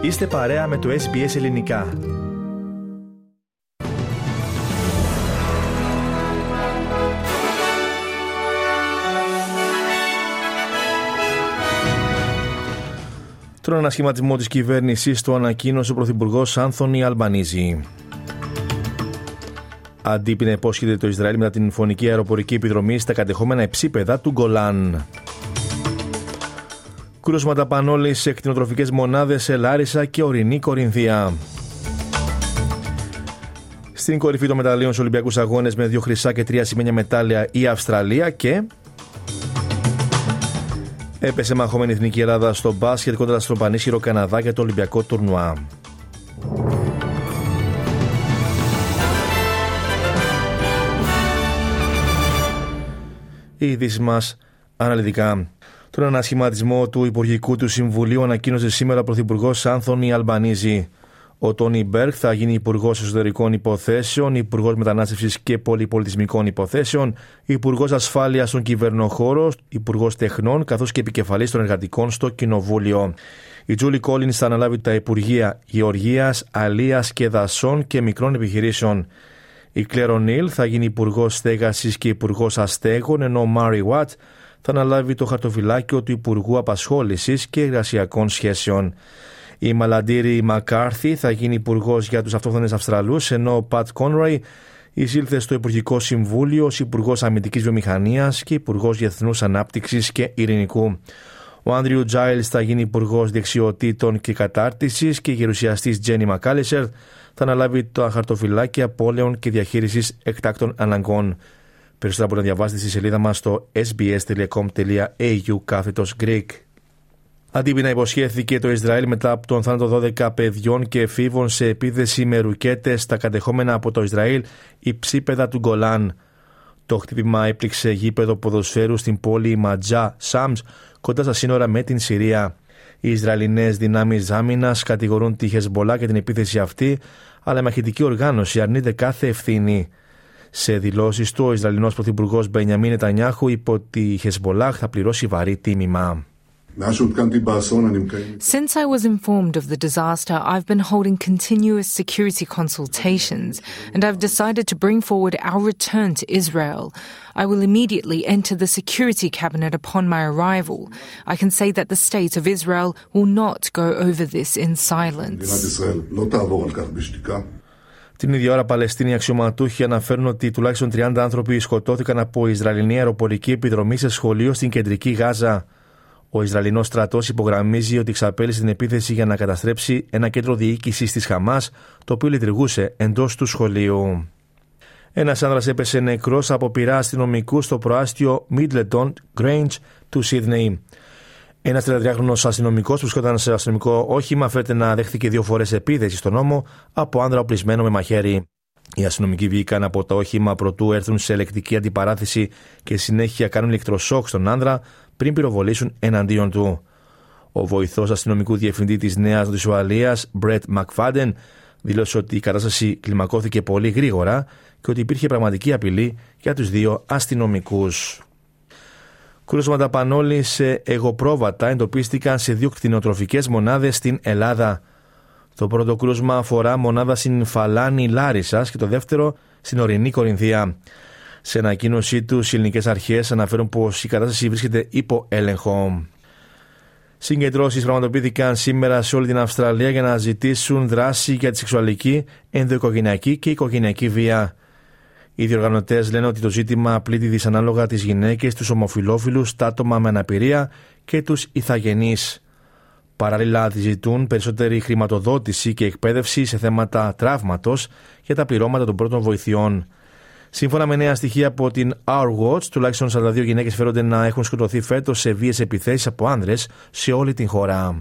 Είστε παρέα με το SBS Ελληνικά. Τον ανασχηματισμό της κυβέρνησης το ανακοίνωσε ο Πρωθυπουργός Άνθονι Αλμπανίζη. Αντίπεινα να υπόσχεται το Ισραήλ μετά την φωνική αεροπορική επιδρομή στα κατεχόμενα υψίπεδα του Γκολάν. Κρούσματα πανόλη σε κτηνοτροφικές μονάδες σε Λάρισα και ορεινή Κορινθία. Στην κορυφή των μεταλλίων στους Ολυμπιακούς Αγώνες με 2 χρυσά και 3 ασημένια μετάλλια η Αυστραλία και... Έπεσε μαχόμενη Εθνική Ελλάδα στο μπάσκετ κόντρα στον πανίσχυρο Καναδά για το Ολυμπιακό τουρνουά. Οι ειδήσεις μας αναλυτικά. Τον ανασχηματισμό του Υπουργικού του Συμβουλίου ανακοίνωσε σήμερα ο Πρωθυπουργός Άνθονι Αλμπανίζη. Ο Τόνι Μπέρκ θα γίνει Υπουργός Εσωτερικών Υποθέσεων, Υπουργός Μετανάστευσης και Πολυπολιτισμικών Υποθέσεων, Υπουργός Ασφάλειας στον Κυβερνοχώρο, Υπουργός Τεχνών καθώς και Επικεφαλής των Εργατικών στο Κοινοβούλιο. Η Τζούλι Κόλινς θα αναλάβει τα Υπουργεία Γεωργίας, Αλίας και Δασών και Μικρών Επιχειρήσεων. Η Κλέρ Ονίλ θα γίνει Υπουργός Στέγασης και Υπουργός Αστέγων, ενώ ο Μάρι Βατ θα αναλάβει το χαρτοφυλάκιο του Υπουργού Απασχόλησης και Εργασιακών Σχέσεων. Η Μαλαντήρη Μακάρθι θα γίνει Υπουργός για τους Αυτόχθονες Αυστραλούς, ενώ ο Πατ Κόνραϊ εισήλθε στο Υπουργικό Συμβούλιο ως Υπουργός Αμυντικής Βιομηχανίας και Υπουργός Διεθνούς Ανάπτυξης και Ειρηνικού. Ο Άντριου Τζάιλς θα γίνει Υπουργός Δεξιοτήτων και Κατάρτισης και η γερουσιαστής Τζένι Μακάλισερ θα αναλάβει τα χαρτοφυλάκια πόλεων και διαχείρισης εκτάκτων αναγκών. Περισσότερα μπορείτε να διαβάσετε στη σελίδα μας στο sbs.com.au/Greek. Αντίπεινα υποσχέθηκε το Ισραήλ μετά από τον θάνατο 12 παιδιών και εφήβων σε επίθεση με ρουκέτες στα κατεχόμενα από το Ισραήλ υψίπεδα του Γκολάν. Το χτύπημα έπληξε γήπεδο ποδοσφαίρου στην πόλη Ματζά Σάμς κοντά στα σύνορα με την Συρία. Οι Ισραηλινές δυνάμεις άμυνας κατηγορούν τη Χεσμπολά για την επίθεση αυτή, αλλά η μαχητική οργάνωση αρνείται κάθε ευθύνη. Σε δηλώσεις του, ο Ισραηλινός Πρωθυπουργός Μπενιαμίν Νετανιάχου είπε ότι η Χεσμπολάχ θα πληρώσει βαρύ τίμημα. Since I was informed of the disaster, I've been holding continuous security consultations, and I've decided to bring forward our return to Israel. I will immediately enter the Security Cabinet upon my arrival. I can say that the State of Israel will not go over this in silence. Την ίδια ώρα, Παλαιστίνοι αξιωματούχοι αναφέρουν ότι τουλάχιστον 30 άνθρωποι σκοτώθηκαν από Ισραηλινή αεροπορική επιδρομή σε σχολείο στην κεντρική Γάζα. Ο Ισραηλινός στρατός υπογραμμίζει ότι εξαπέλυσε την επίθεση για να καταστρέψει ένα κέντρο διοίκησης της Χαμάς, το οποίο λειτουργούσε εντός του σχολείου. Ένας άνδρας έπεσε νεκρός από πυρά αστυνομικού στο προάστιο Middleton Grange του Σίδνεϊ. Ένας 33χρονος αστυνομικός που βρισκόταν σε αστυνομικό όχημα φέρεται να δέχθηκε 2 φορές επίθεση στον ώμο από άνδρα οπλισμένο με μαχαίρι. Οι αστυνομικοί βγήκαν από το όχημα προτού έρθουν σε ελεκτική αντιπαράθεση και συνέχεια κάνουν ηλεκτροσόκ στον άνδρα πριν πυροβολήσουν εναντίον του. Ο βοηθός αστυνομικού διευθυντή της Νέας Νότιας Ουαλίας, Μπρετ Μακφάντεν, δήλωσε ότι η κατάσταση κλιμακώθηκε πολύ γρήγορα και ότι υπήρχε πραγματική απειλή για τους 2 αστυνομικούς. Κρούσματα πανόλη σε εγωπρόβατα εντοπίστηκαν σε 2 κτηνοτροφικές μονάδες στην Ελλάδα. Το πρώτο κρούσμα αφορά μονάδα στην Φαλάνη Λάρισσας και το δεύτερο στην ορεινή Κορινθία. Σε ανακοίνωσή τους, οι ελληνικές αρχές αναφέρουν πως η κατάσταση βρίσκεται υπό έλεγχο. Συγκεντρώσεις πραγματοποιήθηκαν σήμερα σε όλη την Αυστραλία για να ζητήσουν δράση για τη σεξουαλική, ενδοοικογενειακή και οικογενειακή βία. Οι διοργανωτές λένε ότι το ζήτημα πλήττει δυσανάλογα τις γυναίκες, τους ομοφυλόφιλους, τα άτομα με αναπηρία και τους ηθαγενείς. Παράλληλα, ζητούν περισσότερη χρηματοδότηση και εκπαίδευση σε θέματα τραύματος για τα πληρώματα των πρώτων βοηθειών. Σύμφωνα με νέα στοιχεία από την Our Watch, τουλάχιστον 42 γυναίκες φέρονται να έχουν σκοτωθεί φέτος σε βίαιες επιθέσεις από άνδρες σε όλη την χώρα.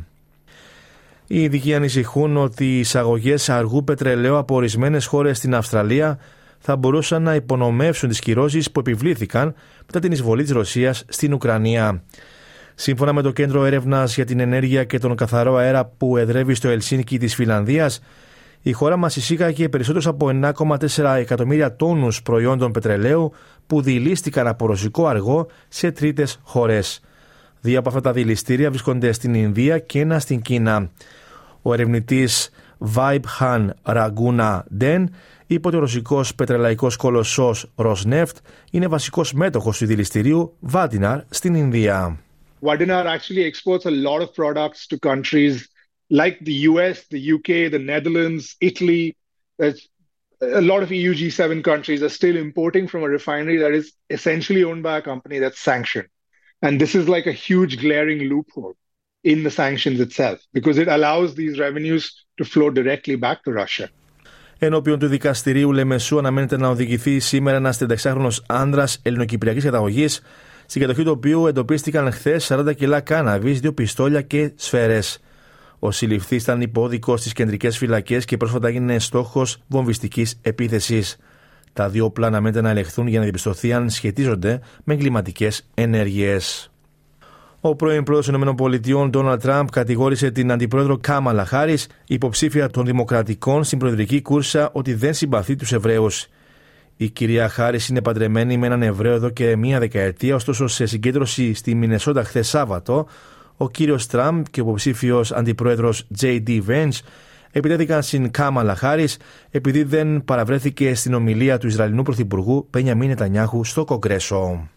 Οι ειδικοί ανησυχούν ότι οι εισαγωγές αργού πετρελαίου από ορισμένες χώρες στην Αυστραλία θα μπορούσαν να υπονομεύσουν τις κυρώσεις που επιβλήθηκαν μετά την εισβολή της Ρωσίας στην Ουκρανία. Σύμφωνα με το Κέντρο Έρευνας για την Ενέργεια και τον Καθαρό Αέρα που εδρεύει στο Ελσίνκι της Φινλανδίας, η χώρα μας εισήγαγε περισσότερους από 1,4 εκατομμύρια τόνους προϊόντων πετρελαίου που δειλίστηκαν από ρωσικό αργό σε τρίτες χώρες. 2 από αυτά τα δειλιστήρια βρίσκονται στην Ινδία και 1 στην Κίνα. Ο ερευνητής Vaibhan Raghunaden είπε ότι ο ρωσικός πετρελαϊκός κολοσσός Rosneft είναι βασικός μέτοχος του δηληστηρίου Vadinar στην Ινδία. Vadinar actually exports a lot of products to countries like the US, the UK, the Netherlands, Italy. A lot of EU G7 countries are still importing from a refinery that is essentially owned by a company that's sanctioned. And this is like a huge glaring loophole in the sanctions itself, because it allows these revenues to flow directly back to Russia. Ενώπιον του δικαστηρίου Λεμεσού αναμένεται να οδηγηθεί σήμερα ένας 36χρονος άνδρας ελληνοκυπριακής καταγωγής, στην κατοχή του οποίου εντοπίστηκαν χθες 40 κιλά κάναβης, 2 πιστόλια και σφαίρες. Ο συλληφθής ήταν υπόδικος στις κεντρικές φυλακές και πρόσφατα έγινε στόχος βομβιστικής επίθεσης. Τα δύο όπλα αναμένεται να ελεγχθούν για να διαπιστωθεί αν σχετίζονται με εγκληματικές ενέργειες. Ο πρώην πρόεδρος των ΗΠΑ, Ντόναλντ Τραμπ, κατηγόρησε την αντιπρόεδρο Κάμαλα Χάρις, υποψήφια των Δημοκρατικών στην προεδρική κούρσα, ότι δεν συμπαθεί τους Εβραίους. Η κυρία Χάρις είναι παντρεμένη με έναν Εβραίο εδώ και μία δεκαετία, ωστόσο σε συγκέντρωση στη Μινεσότα χθες Σάββατο, ο κύριος Τραμπ και ο υποψήφιος αντιπρόεδρος J.D. Vance επιτέθηκαν στην Κάμαλα Χάρις επειδή δεν παραβρέθηκε στην ομιλία του Ισραηλινού Πρωθυπουργού Μπενιαμίν Νετανιάχου στο Κογκρέσο.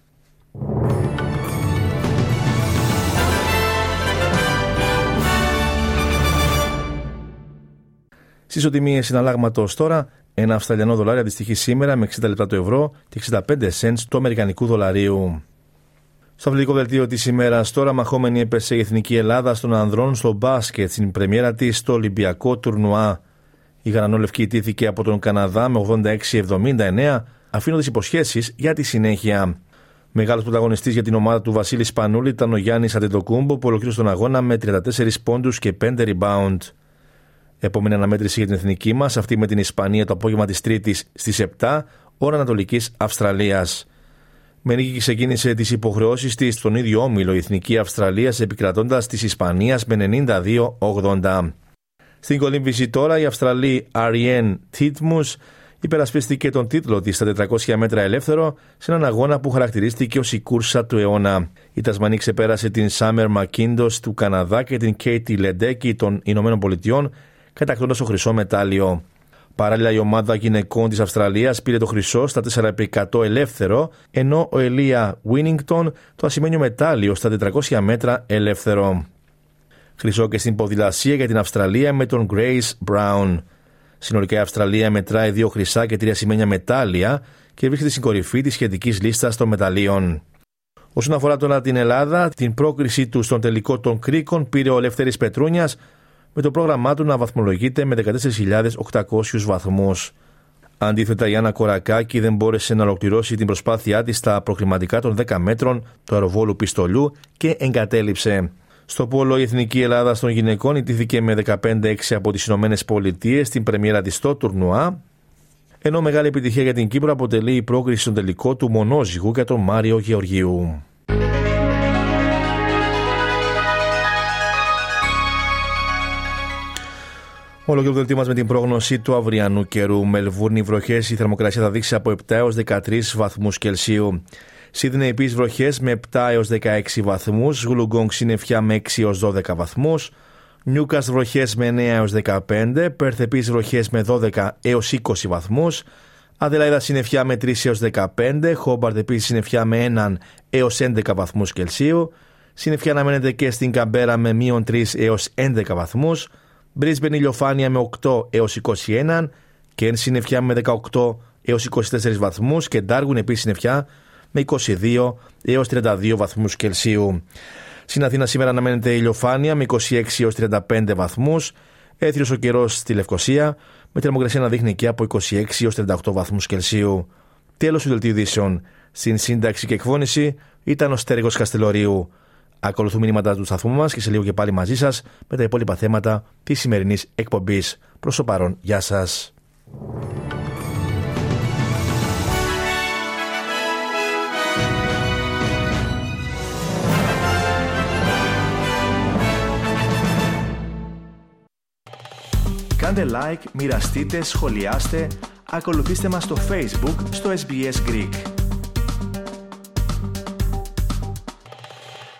Στις ισοτιμίες συναλλάγματος τώρα, ένα Αυστραλιανό δολάριο αντιστοιχεί σήμερα με 60 λεπτά το ευρώ και 65 cents του αμερικανικού δολαρίου. Στο αθλητικό δελτίο της ημέρας τώρα, μαχόμενη έπεσε η Εθνική Ελλάδα των ανδρών στο μπάσκετ στην πρεμιέρα της στο Ολυμπιακό τουρνουά. Η γαλανόλευκη ιτήθηκε από τον Καναδά με 86-79, αφήνοντας υποσχέσεις για τη συνέχεια. Μεγάλος πρωταγωνιστής για την ομάδα του Βασίλη Σπανούλη ήταν ο Γιάννης Αντετοκούμπο, που ολοκλήρωσε τον αγώνα με 34 πόντους και 5 rebound. Επόμενη αναμέτρηση για την εθνική μας, αυτή με την Ισπανία το απόγευμα της Τρίτης στις 7, ώρα Ανατολικής Αυστραλίας. Με νίκη ξεκίνησε τις υποχρεώσεις της στον ίδιο όμιλο η Εθνική Αυστραλίας, επικρατώντας της Ισπανίας με 92-80. Στην κολύμβηση τώρα, η Αυστραλή Αριέν Τίτμους υπερασπίστηκε τον τίτλο της στα 400 μέτρα ελεύθερο σε έναν αγώνα που χαρακτηρίστηκε ως η κούρσα του αιώνα. Η Τασμανή ξεπέρασε την Σάμερ Μακίντος του Καναδά και την Κέιτι Λεντέκη των Ηνωμένων Πολιτειών, κατακτώντας το χρυσό μετάλλιο. Παράλληλα, η ομάδα γυναικών της Αυστραλίας πήρε το χρυσό στα 4x100 ελεύθερο, ενώ ο Ελία Βίνιγκτον το ασημένιο μετάλλιο στα 400 μέτρα ελεύθερο. Χρυσό και στην ποδηλασία για την Αυστραλία με τον Grace Brown. Συνολικά η Αυστραλία μετράει 2 χρυσά και 3 ασημένια μετάλλια και βρίσκεται στην κορυφή της σχετικής λίστας των μεταλλίων. Όσον αφορά τώρα την Ελλάδα, την πρόκρισή του στον τελικό των Κρίκων πήρε ο Λευτέρης Πετρούνιας, με το πρόγραμμά του να βαθμολογείται με 14.800 βαθμούς. Αντίθετα, η Άννα Κορακάκη δεν μπόρεσε να ολοκληρώσει την προσπάθειά της στα προκριματικά των 10 μέτρων του αεροβόλου πιστολιού και εγκατέλειψε. Στο πόλο, η Εθνική Ελλάδα των γυναικών ιτήθηκε με 15-6 από τις Ηνωμένες Πολιτείες στην πρεμιέρα της στο τουρνουά, ενώ μεγάλη επιτυχία για την Κύπρο αποτελεί η πρόκριση στον τελικό του μονόζυγου για τον Μάριο Γεωργίου. Ολοκληρώνει το δελτίο μας με την πρόγνωση του αυριανού καιρού. Μελβούρνη βροχές, η θερμοκρασία θα δείξει από 7 έως 13 βαθμούς Κελσίου. Σίδνεϊ επίσης βροχές με 7 έως 16 βαθμούς. Γουλουγκόγκ συννεφιά με 6 έως 12 βαθμούς. Νιούκαστλ βροχές με 9 έως 15. Πέρθ επίσης βροχές με 12 έως 20 βαθμούς. Αδελαίδα συννεφιά με 3 έως 15. Χόμπαρτ επίσης συννεφιά με 1 έως 11 βαθμούς Κελσίου. Συννεφιά αναμένεται και στην Καμπέρα με μείον 3 έως 11 βαθμούς. Μπρίσμπεν ηλιοφάνεια με 8 έως 21, Κέρν συννεφιά με 18 έως 24 βαθμούς και Ντάργουν επίσης συννεφιά με 22 έως 32 βαθμούς Κελσίου. Στην Αθήνα σήμερα αναμένεται ηλιοφάνεια με 26 έως 35 βαθμούς, έθριος ο καιρός στη Λευκοσία με θερμοκρασία να δείχνει και από 26 έως 38 βαθμούς Κελσίου. Τέλος του δελτίου ειδήσεων. Στην σύνταξη και εκφώνηση ήταν ο Στέργος Καστελορίου. Ακολουθούν μηνύματα του σταθμού μας και σε λίγο και πάλι μαζί σας με τα υπόλοιπα θέματα της σημερινής εκπομπής. Προς το παρόν, γεια σας. Κάντε like, μοιραστείτε, σχολιάστε, ακολουθήστε μας στο Facebook, στο SBS Greek.